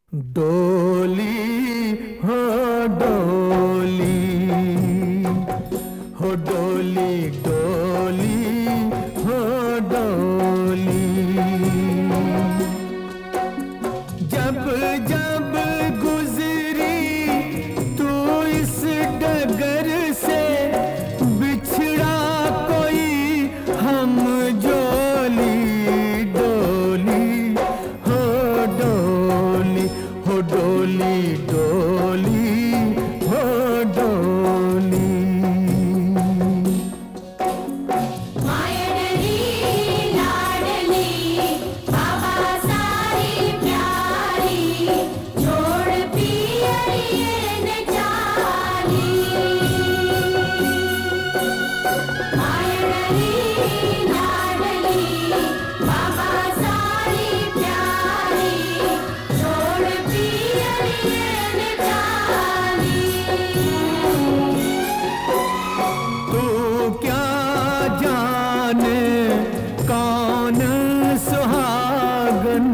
डोली हो डोली हो डोली डोली हो डोली। जब जब गुजरी तू इस डगर से, बिछड़ा कोई हम जोली। डोली हो डोली हो डोली डोली हो डोली। मायडली लाडली बाबा सारी प्यारी, छोड़ पियरिए न जाली। मायडली लाडली बाबा सारी प्यारी, छोड़ पियरिए न जाली। तू क्या जाने कौन सुहागन,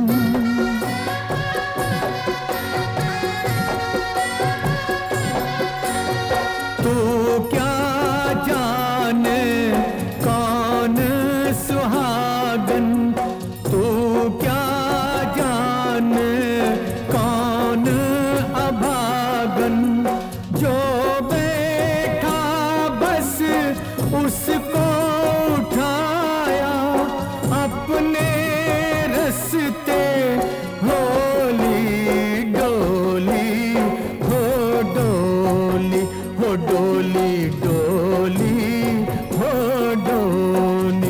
तू क्या जाने कौन सुहागन, तू क्या जाने कौन अभागन। जो बैठा बस उसको उठाया, अपने रस्ते होली। डोली हो डोली हो डोली डोली हो डोली।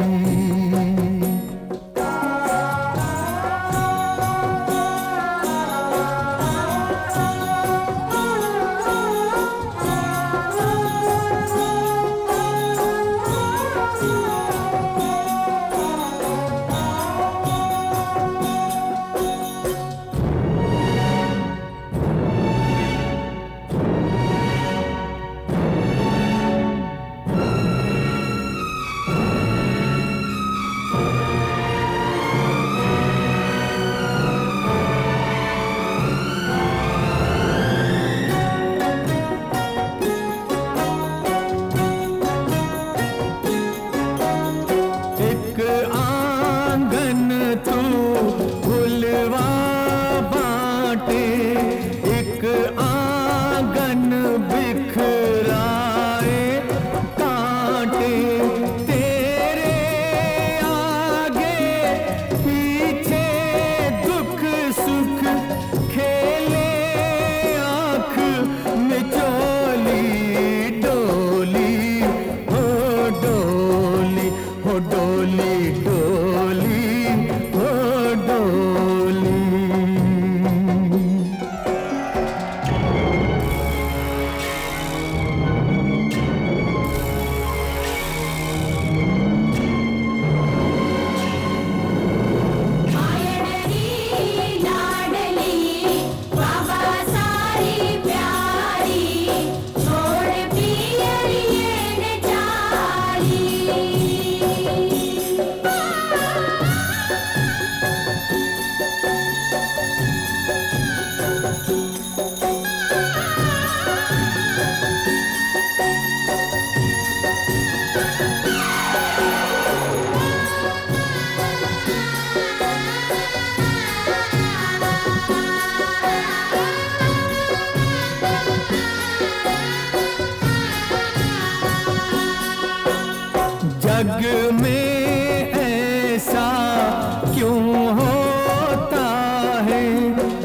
एक आंगन तू फुलवा बाटे, एक आंगन बिखराए कांटे। तेरे आगे पीछे दुख सुख खेले आँख मिचोली। डोली हो डोली हो डोली डोली हो डोली। मायडली लाडली बाबा सारी प्यारी, छोड़ पियरिए न जाली। जग में ऐसा क्यों होता है,